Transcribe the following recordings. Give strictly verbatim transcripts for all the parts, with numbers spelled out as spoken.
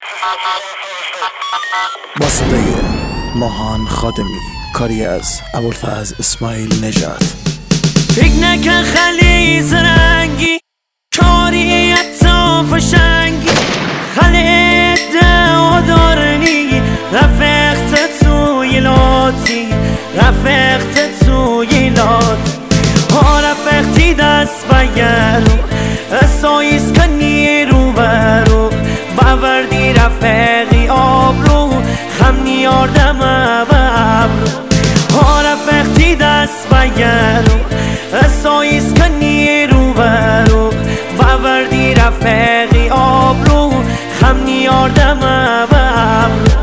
با صدای ماهان خادمی، کاری از ابوالفضل اسماعیل نژاد. فکر نکن خلی زرنگی، کاری حتی فشنگی، خلی دو دارنی، رفقت توی لاتی، رفقت توی لاتی، ها رفقتی دست بگرو، سایز کنی رو برو، باوردی رفقی آبرو، خم نیاردم ابرو، ها رفقتی دست بگرو، سایز کنی رو برو، باوردی رفقی آبرو، خم نیاردم ابرو.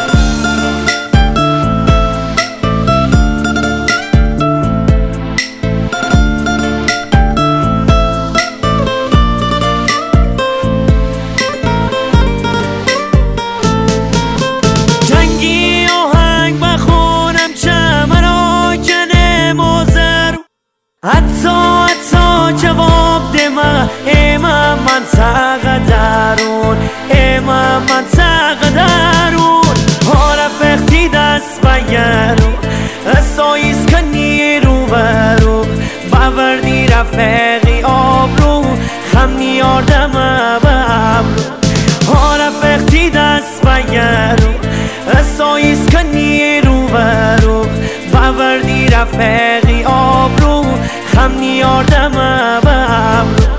حتی حتی جواب ده من امام منطقه درون، امام منطقه درون، ها رفقتی دست بگرو، سایز کنی رو برو، باوردی رفقی آبرو، خم نیاردم ابرو، ها رفقتی دست بگرو، سایز کنی رو برو، باوردی رفقی آبرو، خم نیاردم ابرو.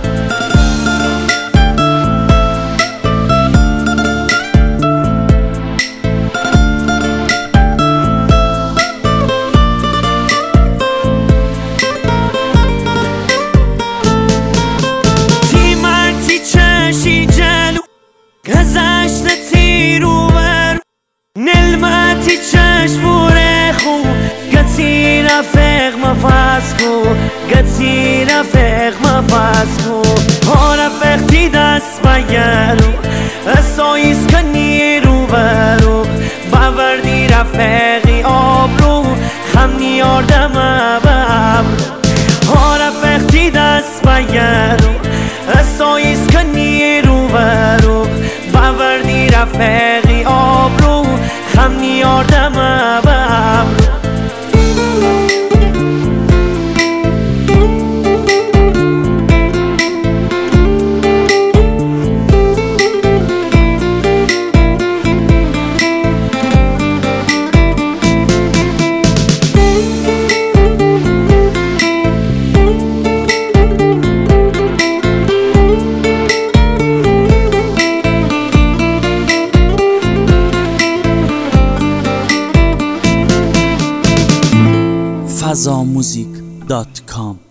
تی مرتی چشی جلو، گذشت تی رو برو، نلمتی چشمور خوب، گتی رفق مفسکو، گتی رفق مفسکو، ها رفقتی دست بگرو، سایز کنی رو برو، باوردی رفقی آبرو، خم نیاردم ابرو، ها رفقتی دست بگرو، سایز کنی رو برو، باوردی رفقی آبرو، خم نیاردم ابرو. فضا موزیک دات کام